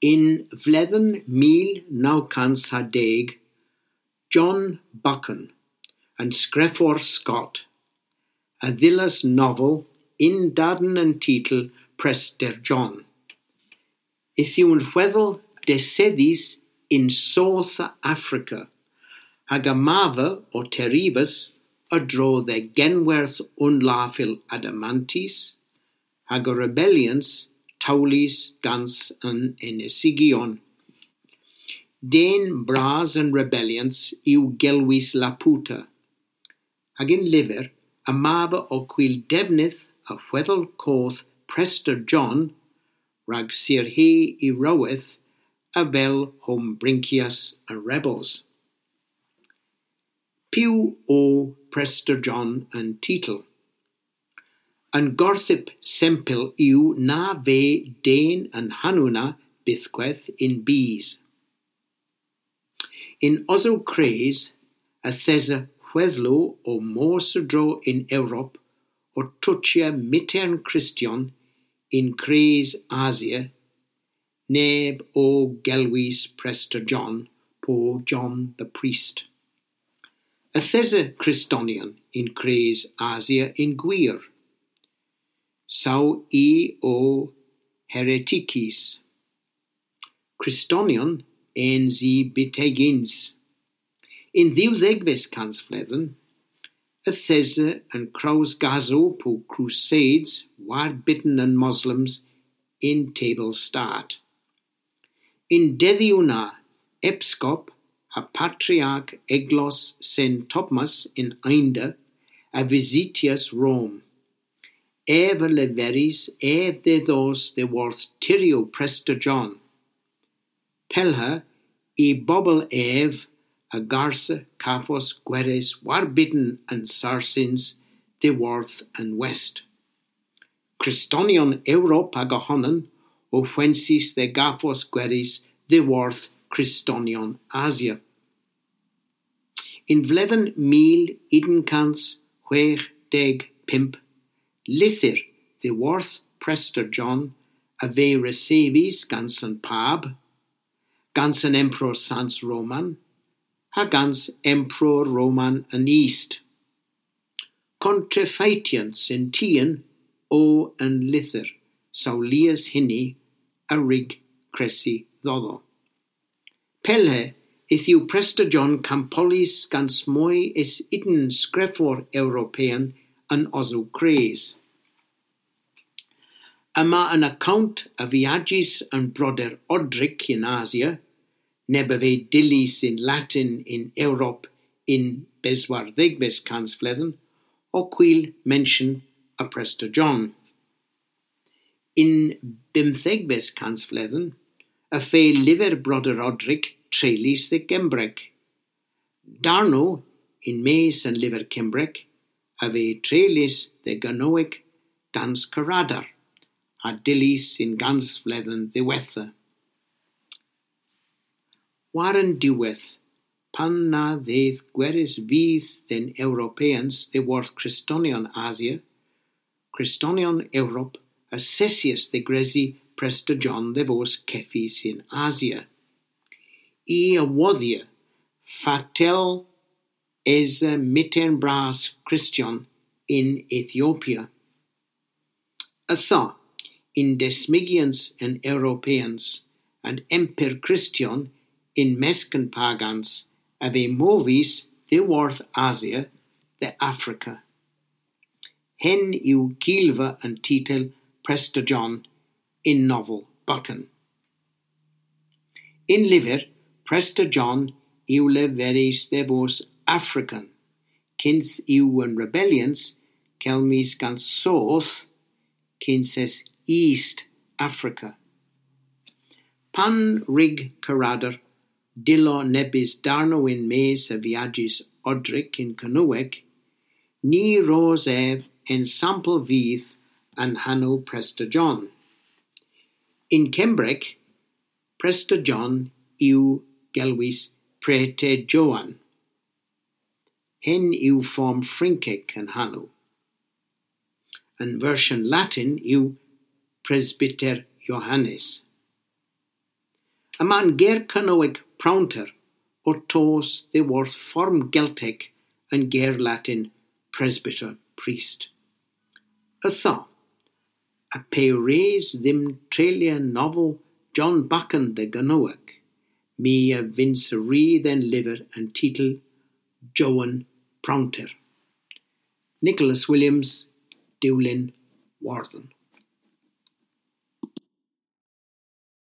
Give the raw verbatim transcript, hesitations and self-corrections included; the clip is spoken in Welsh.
In Vledden mil naw cant a deg, John Buchan and Sgreffor Scott, a ddilys novel in darn and titel Prester John. Is yw yn chweddol deseddis in South Africa, hag a mafa o terifus y dro dde genwerth unlafil adamantis, hag o rebellions taulis gans yn enesigion. Den bras yn rebellions yw gelwys Laputa, hag in lyfr a mafa o cwyl defnydd a chweddol coth Prester John rag sir he I roweth a fel hom brincias a rebels. Piw o Prester John yn titl. Yn gorthip sempel yw na fe den yn hanwna bythgweth in bees. In Ozo Craze, a thesa chweddlo o mors-dro in Europe o twtsia mitern Christian in Craze Asia, neb o gelwys Prester John po John the Priest. A thesa Christonian in Craze Asia in gwir. Saw I o hereticis. Christonian en zi bitegins. In ddiwddegfes cans fledden, y thesa yn kraus gazo po crusades war bitten and Muslims in table start. In deddiwna epscop a patriarch Eglos Saint Thomas in Einde a visitias Rome. Ef y leferis, ef de thos de worth tirio Prester John. Pelha I bobl ef a garsa cafos gweres warbidden and sarsins de worth and west. Christonion Europe ag ohonan o fwensis de gafos gweres de worth Christonion Asia. In vledden mil idencans chwech deg pimp, Lithyr de worth Prester John a ve recevis gans an pab, gans an Emperor Sans Roman, ha gans Emperor Roman an East. Contrefeitians in Tien o an Lithyr, saulias hini a rig cresi ddodo. Pelhe ith yw Prester John campolis gans moi is iden sgreffor European an Ozo Craze. Yma an account a viagis an broder Odric in Asia, neba fe dilis in Latin in Europe in beswar ddegfes cans fledden, o cwyl mention a Prester John. In bymthegfes cans fledden, a fe lyfr broder Odric trelis de Gembrec. Darno in mes an lyfr Cembrec, a fe trelis de Ganoic gans Caradar, a dilis in gans fledden ddiwetha. Waren diweth, pan na ddedd gweris fydd den Europeans de worth Christonion Asia, Christonion Europe, assesius de gresi Prester John de vos keffis in Asia. I awoddia, fatel es a mitten bras Christian in Ethiopia. A tha, in Desmigians and Europeans, and Emper Christian in Mescan pagans, ave movis de worth Asia, de Africa. Hen yw kilva and titel Prester John in novel Buchan. In lyfr, Prester John yw leferis de vos African, cynth yw yn rebellions, celmis gan South, cynses East Africa. Pan rig Caradar, dilo nebis darno in mes a viagis Odric in Canoeg, ni ros ef en sample fydd an hanno Prester John. In Cembrec, Prester John yw gelwys Prete Joan. Hen yw form Frincec an hanno. Yn version Latin yw Presbyter Johannes. A man ger cynnoig prawnter, or tos they worth form Celtic and ger Latin presbyter priest. A thaw, a pe raise them trelia novel John Buchan de Ganoag, me a vince re then liver and titel Joan Prawnter. Nicholas Williams, Dewlin, Warden.